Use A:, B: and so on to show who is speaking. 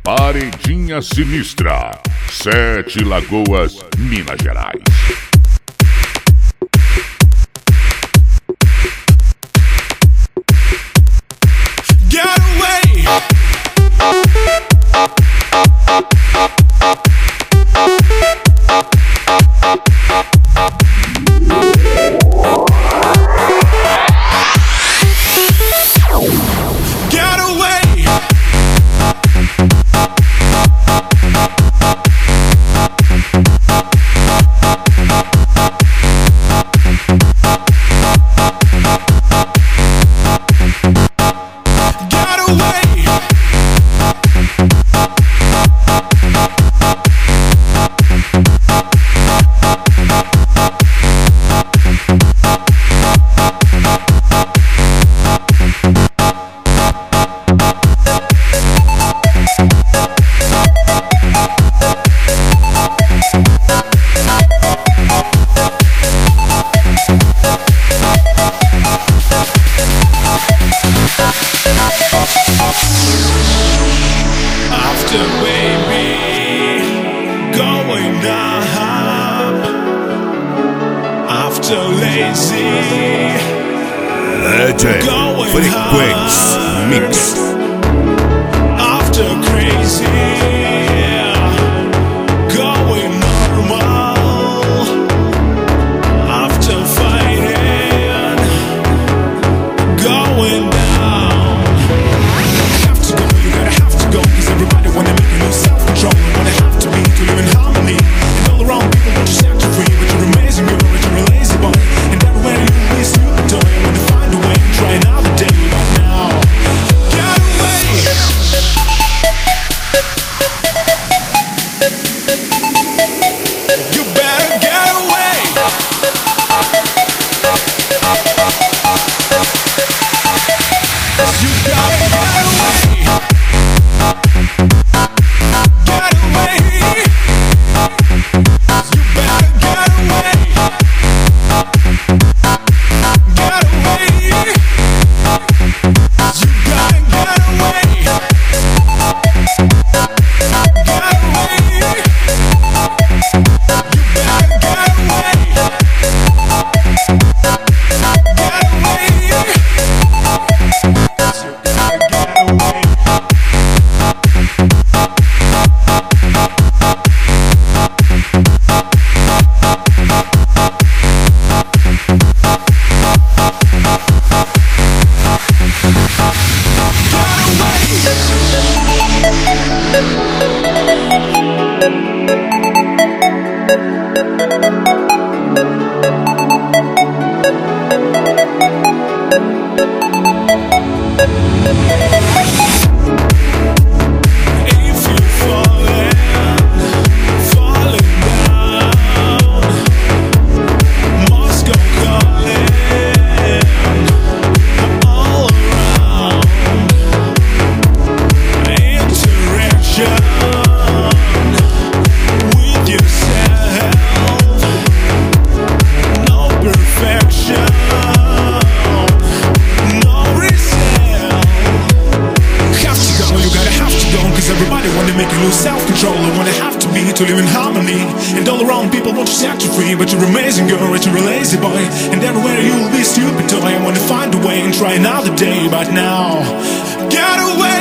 A: Paredinha Sinistra, Sete Lagoas, Minas Gerais.
B: Get away! Get away! After baby going up, after lazy going
A: Frequency Mix.
B: after crazy going normal, after fighting going down. Have to go, you gotta have to go, 'cause everybody wanna make you lose self-control. Wanna have to be to live in harmony. And all around people want you set you free, but you're amazing girl, but you're a lazy boy. And everywhere you be a stupid toy. I wanna find a way, try another day, but now get away. You better get away. You gotta get away. Get away. You better get away. Get away. You gotta get away. Get away. You better get away. Get away. If you're falling down, Moscow calling all around. Interaction with yourself, no perfection, no resell. Have to go, you gotta have to go, 'cause everybody wanna make you lose self-control. I wanna have to be to live in harmony. And all around people want to set you free, but you're amazing girl, but you're a lazy boy. And everywhere you'll be a stupid toy. I wanna find a way and try another day, but now get away.